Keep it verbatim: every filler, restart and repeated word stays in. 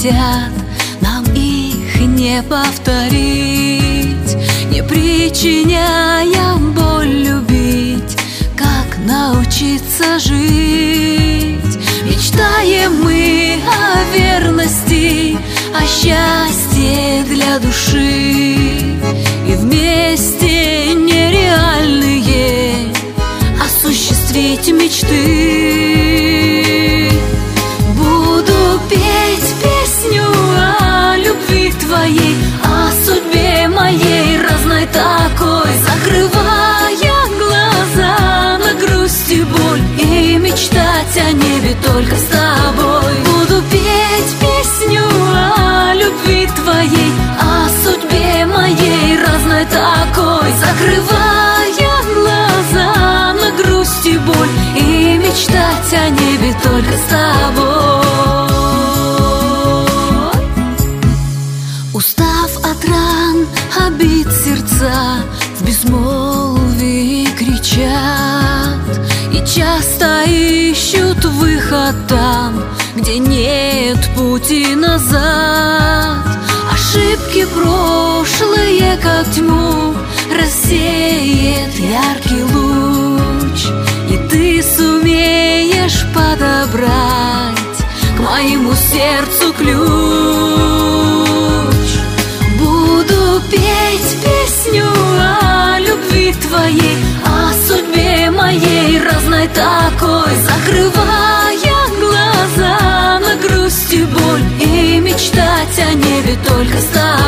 хотят нам их не повторить, не причиняя боль любить, как научиться жить. Мечтаем мы о верности, о счастье для души, и вместе нереальные осуществить мечты. Буду петь песню о любви твоей, о судьбе моей разной такой, закрывая глаза на грусть и боль, и мечтать о небе только с тобой. Буду петь песню о любви твоей, о судьбе моей разной такой, закрывая глаза на грусть и боль, и мечтать о небе только с тобой. Устав от ран, обид сердца в безмолвии кричат, и часто ищут выход там, где нет пути назад. Ошибки прошлые, как тьму, рассеет яркий луч, и ты сумеешь подобрать к моему сердцу ключ. Буду петь песню о любви твоей, о судьбе моей разной такой, закрывая глаза на грусть и боль, и мечтать о небе только с тобой.